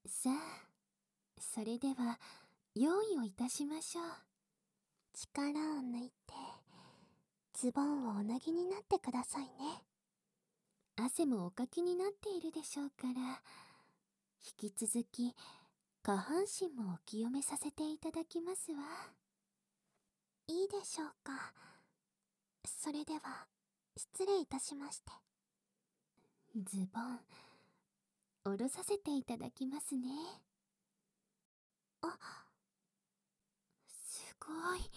さあ、それでは用意をいたしましょう。 力を抜いて、ズボンをお脱ぎになってくださいね。 汗もおかきになっているでしょうから、引き続き下半身もお清めさせていただきますわ。 いいでしょうか。それでは、失礼いたしまして。 ズボン、下ろさせていただきますね。 あ、 すごい。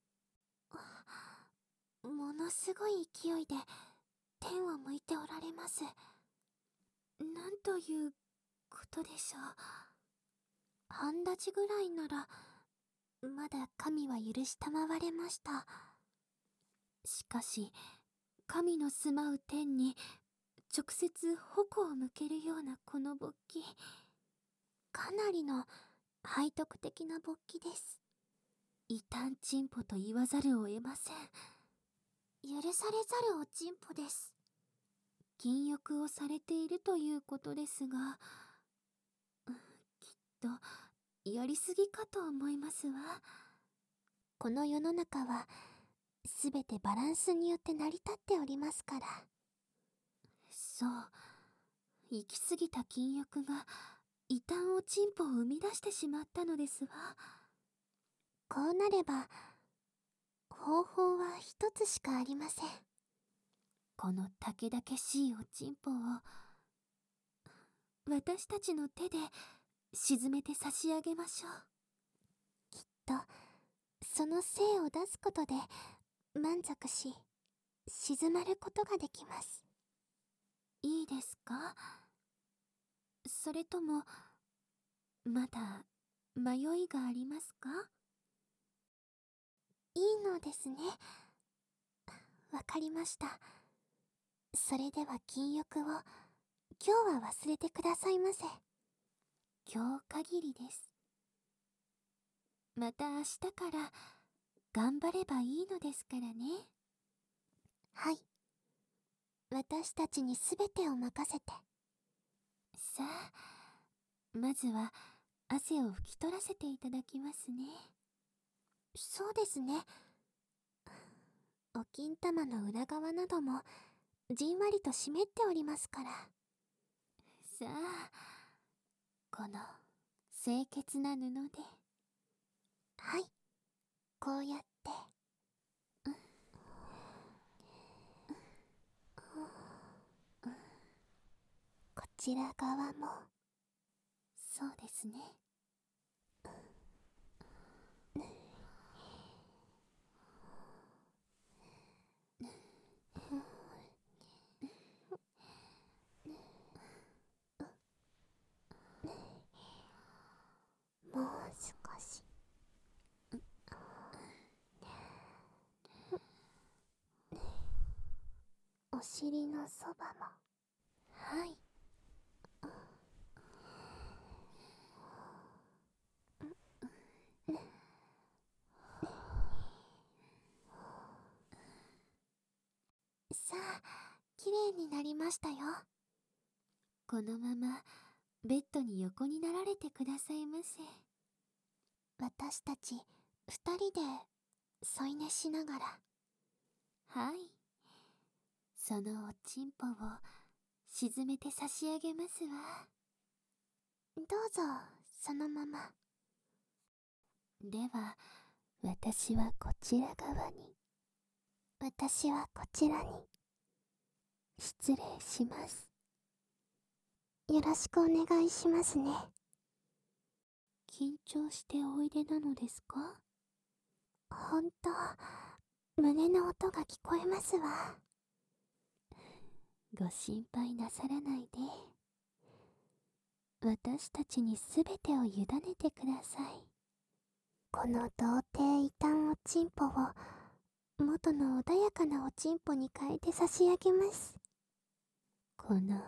ものすごい勢いで、天を向いておられます。 なんということでしょう。 半立ちぐらいなら、まだ神は許したまわれました。 しかし、神の住まう天に直接矛を向けるようなこの勃起、 かなりの背徳的な勃起です。 異端チンポと言わざるを得ません。 許されざるおちんぽです。 禁欲をされているということですが、きっとやりすぎかと思いますわ。 この世の中は、すべてバランスによって成り立っておりますから。 そう、行き過ぎた禁欲が異端おちんぽを生み出してしまったのですわ。 こうなれば、方法は一つしかありません。 このたけだけしいおちんぽを私たちの手で沈めて差し上げましょう。 きっと、その精を出すことで満足し、静まることができます。 いいですか？それとも、まだ迷いがありますか？ いいのですね。わかりました。それでは禁欲を、今日は忘れてくださいませ。 今日限りです。また明日から頑張ればいいのですからね。 はい。私たちにすべてを任せて。 さあ、まずは汗を拭き取らせていただきますね。 そうですね。お金玉の裏側なども、じんわりと湿っておりますから。 さあ、この清潔な布で。 はい。こうやって。こちら側も。 そうですね。 もう少し。お尻のそばも。 はい。 さあ、きれいになりましたよ。 このままベッドに横になられてくださいませ。 私たち二人で添い寝しながら。 はい。そのおちんぽを沈めて差し上げますわ。 どうぞ、そのまま。 では、私はこちら側に。 私はこちらに。 失礼します。 よろしくお願いしますね。 緊張しておいでなのですか？ ほんと、胸の音が聞こえますわ。 ご心配なさらないで。私たちにすべてを委ねてください。 この童貞異端おちんぽを、元の穏やかなおちんぽに変えて差し上げます。 この、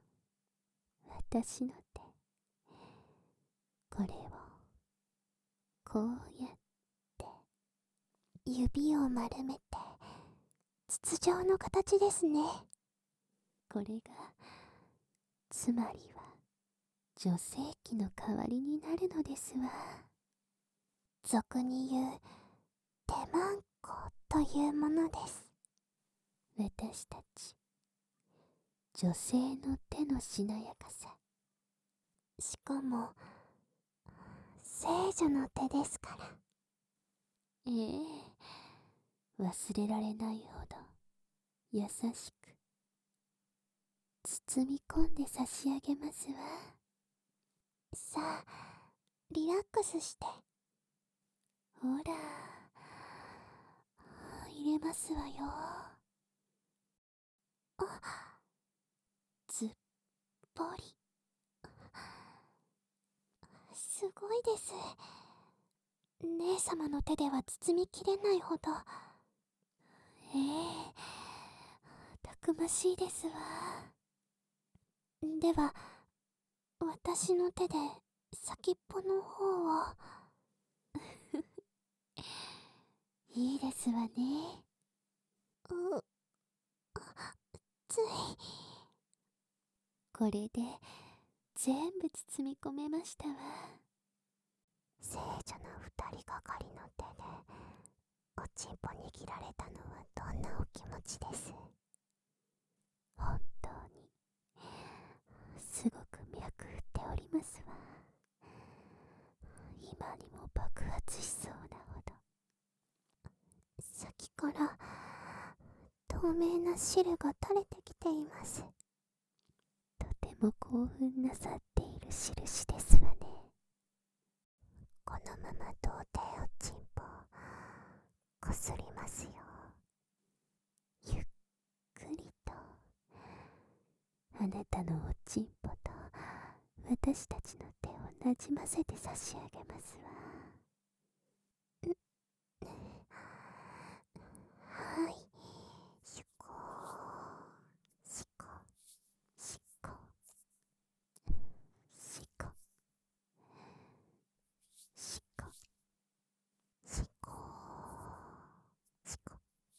私の手。これを、こうやって。 指を丸めて、筒状の形ですね。 これが、つまりは、 女性器の代わりになるのですわ。 俗に言う手マンコというものです。 私たち女性の手のしなやかさ、 しかも聖女の手ですから。 ええ、忘れられないほど優しく包み込んで差し上げますわ。 さあ、リラックスして。 ほら、入れますわよ。ずっぽり。 すごいです。姉様の手では包みきれないほど。 ええ、たくましいですわ。 では、私の手で先っぽの方を。 いいですわね。 つい。 これで全部包み込めましたわ。 聖女の二人がかりの手でおちんぽ握られたのはどんなお気持ちです？ 本当にすごく脈打っておりますわ。今にも爆発しそうなほど。 先から透明な汁が垂れてきています。 とても興奮なさっている印ですわね。 このまま童貞おちんぽこすりますよ。 ゆっくりとあなたのおちんぽと私たちの手をなじませて差し上げますわ。 はい。しこしこしこしこしこしこしこ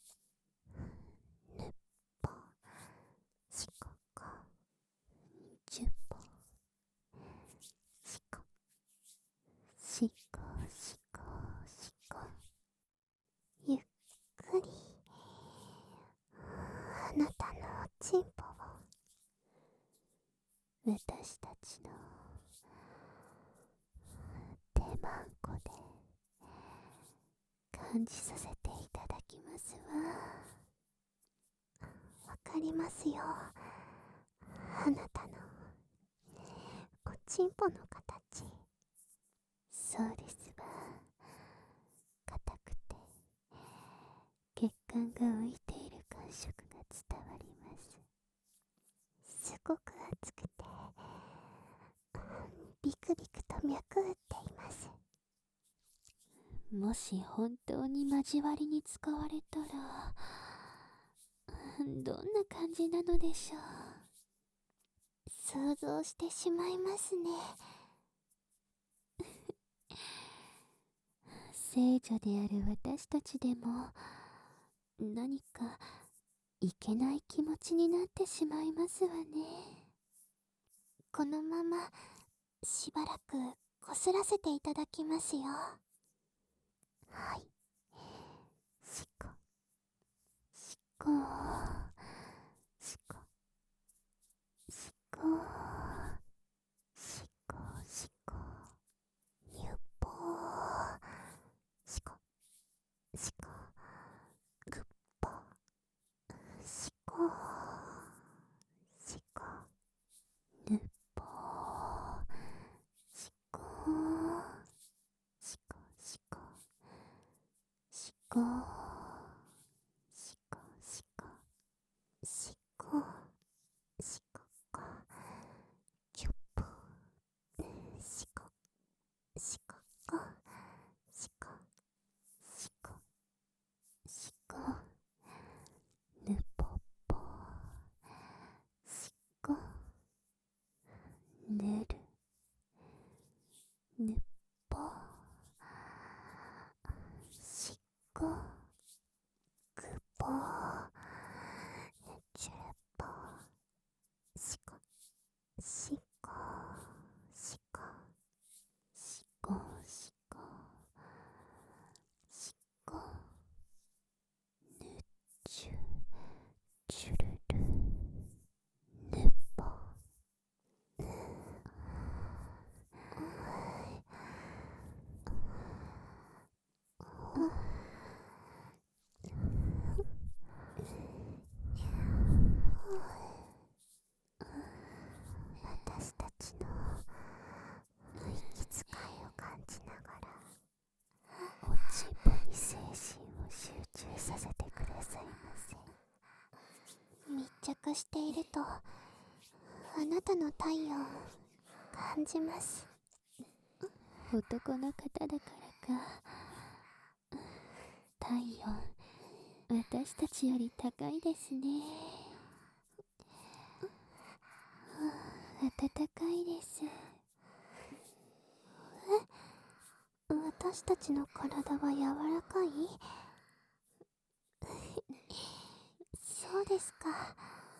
ぬっぽしここ 10歩しこしこしこしこ、 ゆっくりあなたのおちんぽを。 私たちの手マンコで感じさせていただきますわ。 わかりますよ。あなたのおちんぽの形。 そうですわ。硬くて血管が浮いている感触が伝わります。 すごく熱くてビクビクと脈打っています。 もし本当に交わりに使われたらどんな感じなのでしょう。 想像してしまいますね。 聖女である私たちでも何かいけない気持ちになってしまいますわね。 このまましばらくこすらせていただきますよ。 はい。しこしこしこしこしこしこゆっぽーしこしこぐっぽしこしこぬっぽしこしこしこしこしこしこしこしここちょっぽしこしここしこしこしこぬぽっぽしこぬるぬっぽしこぐぽちゅるぽしこしこ精神を集中させてくださいませ。 密着しているとあなたの体温感じます。 男の方だからか、体温私たちより高いですね。暖かいです。 私たちの体は柔らかい？そうですか。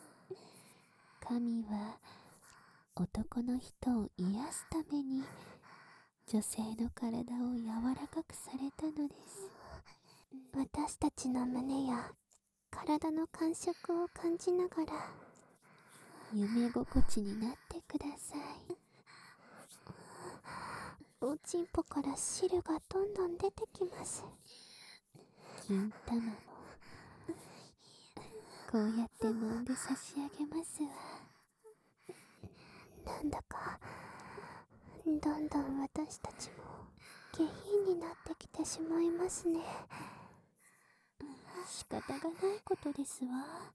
神は男の人を癒すために女性の体を柔らかくされたのです。 私たちの胸や体の感触を感じながら夢心地になってください。 おちんぽから汁がどんどん出てきます。 金玉もこうやって揉んで差し上げますわ。 なんだかどんどん私たちも下品になってきてしまいますね。 仕方がないことですわ。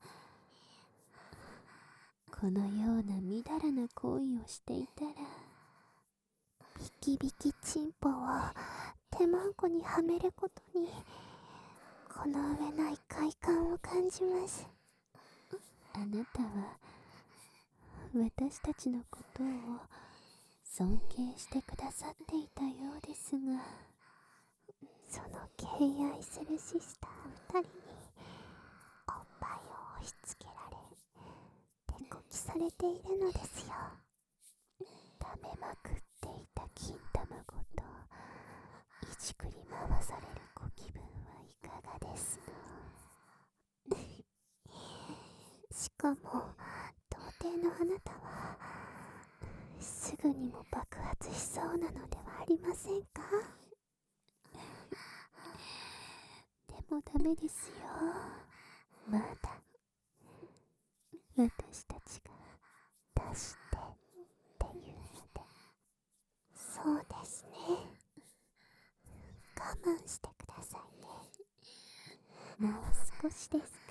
このようなみだらな行為をしていたら、 ビキビキチンポを手まんこにはめることにこの上ない快感を感じます。 あなたは私たちのことを尊敬してくださっていたようですが、 その敬愛するシスター2人におっぱいを押し付けられ手こきされているのですよ。 食べまくっていた金玉ごといじくり回されるご気分はいかがですの？ しかも童貞のあなたはすぐにも爆発しそうなのではありませんか？ でもダメですよ。まだ私たちが出してっていうので。 そうですね。我慢してくださいね。 もう少しですから。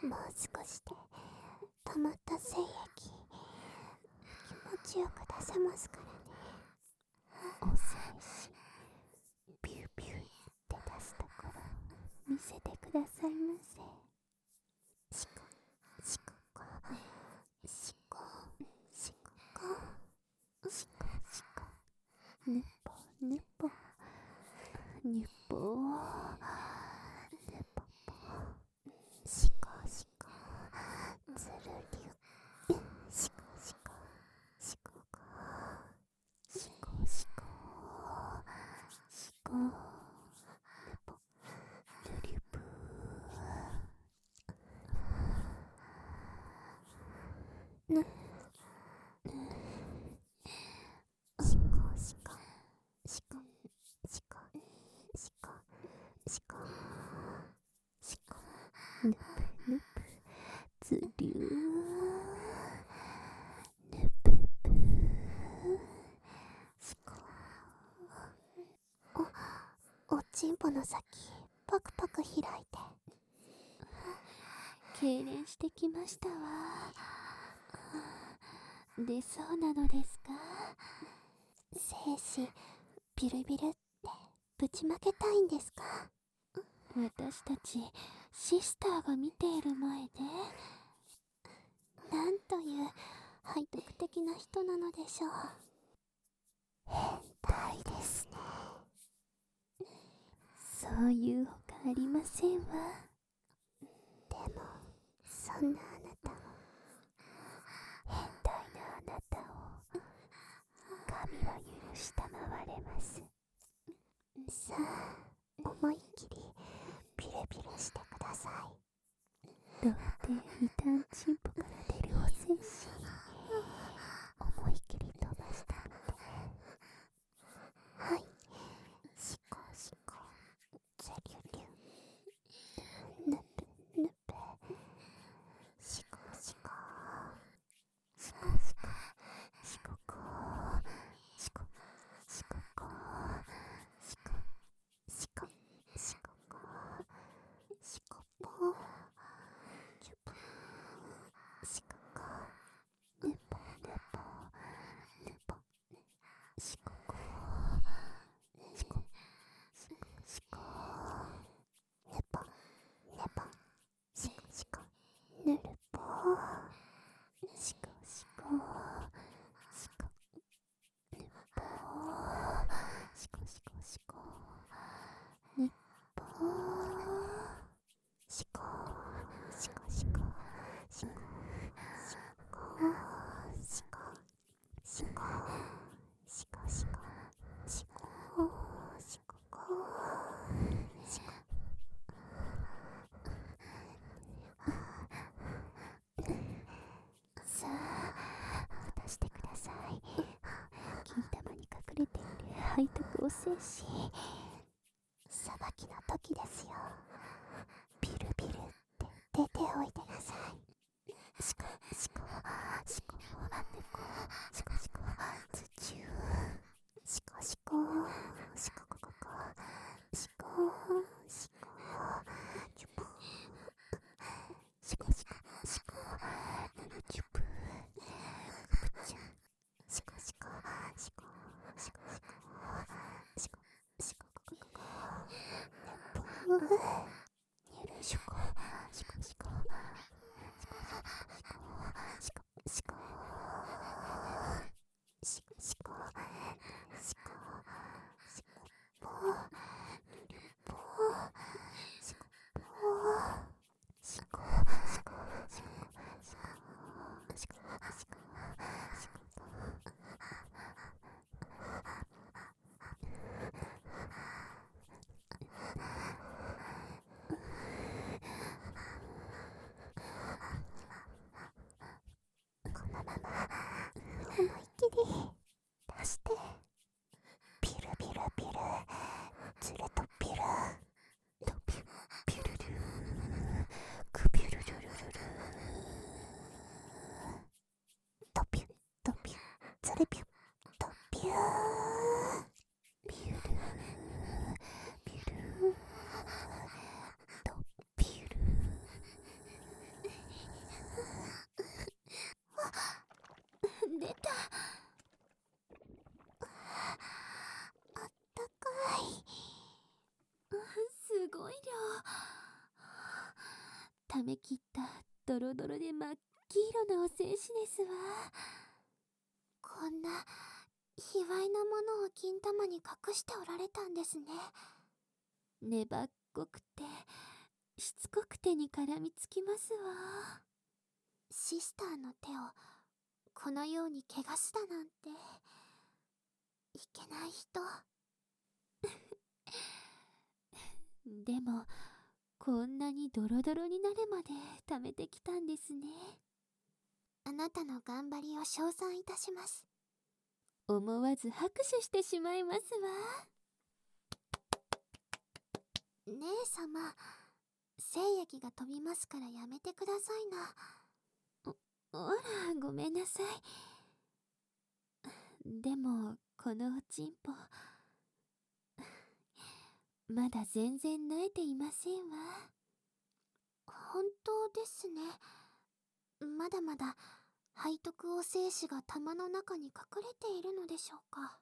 もう少しで溜まった精液気持ちよく出せますからね。 お精子ビュービューって出すところ見せてくださいませ。 シコシココシコシココシコシコぬぽぬぽぬぽぬぽぽシコシコズルリュシコシコシココシコシコシコぬぽルリュプぬシコシコシコシコシコシコシコぬぷぬぷずりゅーぬぷぷシコおちんぽの先パクパク開いて痙攣してきましたわ。出そうなのですか？ 精子ビルビルってぶちまけたいんですか？ 私たちシスターが見ている前で。 なんという背徳的な人なのでしょう。 変態ですね。そういうほかありませんわ。 でもそんなあなたを変態なあなたを神は許したまわれます。 さあ思いっきりビルビルしてください。 童貞異端チンポから出るお精子思いっきり飛ばしてみて。 はい。シコシコゼリュリュヌプヌプシコシコシコシコシココシコシココシコシしこしこ。 日本しこしこしこしこしこしこしこしこしこしこしこしこ。 さあ、渡してください。金玉に隠れている背徳お精子。 さばきの時ですよ。ビルビルって出ておいでなさい。 しこしこしこ猫しこしこ土中しこしこしここここしこしこチュプしこしこしこチュププちゃんしこしこしこしこしこしこしここここゆるしこしこしこしこしこしこしこしこしこぽぬりぽしこぽしこしこしこしこしこしこしここのまま思いっきり出してピルピルピルずれとピルとピュピュルルクピュルルルルルとピュとピュずれピュとピュピュルピュルとピュル出た。 あったかい。 すごい量。溜め切ったドロドロで真っ黄色なお精子ですわ。 こんな卑猥なものを金玉に隠しておられたんですね。 粘っこくてしつこく手に絡みつきますわ。 シスターの手をこのように怪我すだなんていけない人。 でもこんなにドロドロになるまで溜めてきたんですね。 あなたの頑張りを称賛いたします。 思わず拍手してしまいますわ。 姉様、精液が飛びますからやめてくださいな。 ほら、ごめんなさい。でもこのおちんぽまだ全然慣れていませんわ。 本当ですね。まだまだ背徳お精子が玉の中に隠れているのでしょうか。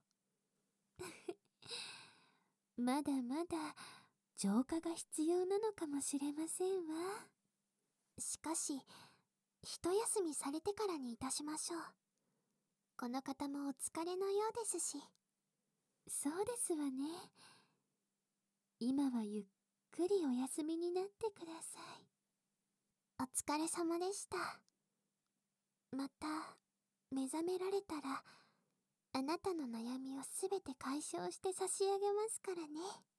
まだまだ浄化が必要なのかもしれませんわ。 しかし一休みされてからにいたしましょう。この方もお疲れのようですし。 そうですわね。今はゆっくりお休みになってください。 お疲れ様でした。また目覚められたらあなたの悩みをすべて解消して差し上げますからね。